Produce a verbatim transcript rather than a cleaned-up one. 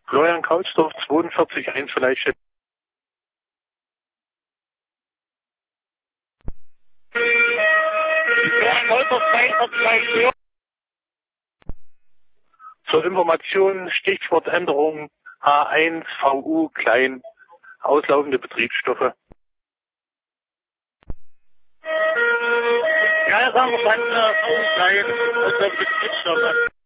Florian Krautsdorf, zweiundvierzig eins vielleicht. Zur Information Stichwortänderung H eins V U klein, auslaufende Betriebsstoffe. Ja, sagen wir mal, V U klein, auslaufende Betriebsstoffe.